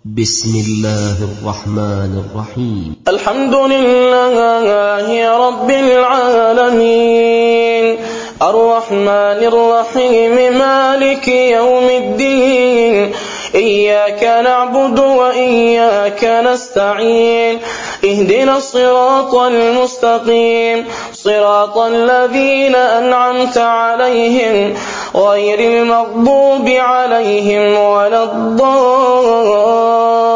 بسم الله الرحمن الرحيم. الحمد لله رب العالمين الرحمن الرحيم مالك يوم الدين إياك نعبد وإياك نستعين اهدنا الصراط المستقيم صراط الذين أنعمت عليهم غير المغضوب عليهم ولا الضالين